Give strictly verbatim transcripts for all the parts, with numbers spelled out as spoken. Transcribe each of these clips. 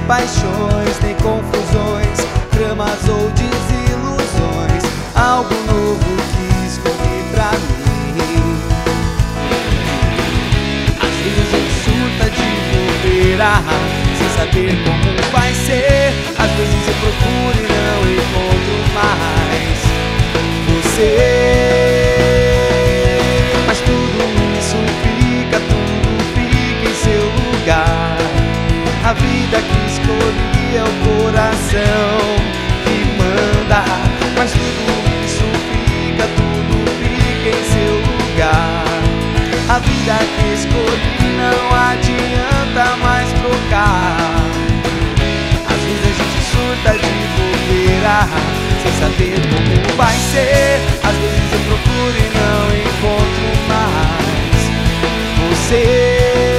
paixões nem confusões, dramas ou desilusões, algo novo que escolhi pra mim. Às vezes a gente surta de bobeira, sem saber como vai ser. Às vezes eu procuro e não encontro mais você. Mas tudo isso fica, tudo fica em seu lugar. A vida que escolhi é o coração que manda. Mas tudo isso fica, tudo fica em seu lugar. A vida que escolhi não adianta mais trocar. Às vezes a gente surta de bobeira, sem saber como vai ser. Às vezes eu procuro e não encontro mais você.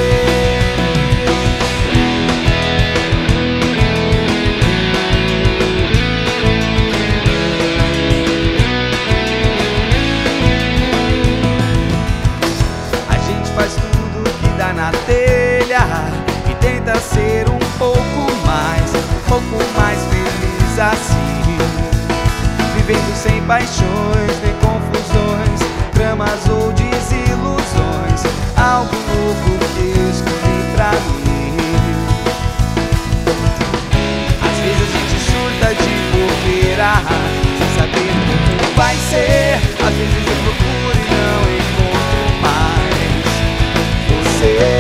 Na telha e tenta ser um pouco mais, um pouco mais feliz assim, vivendo sem paixões nem confusões, dramas ou desilusões, algo novo que eu escolhi pra mim. Às vezes a gente surta de bobeira, sem saber como vai ser. Às vezes eu procuro e não encontro mais você.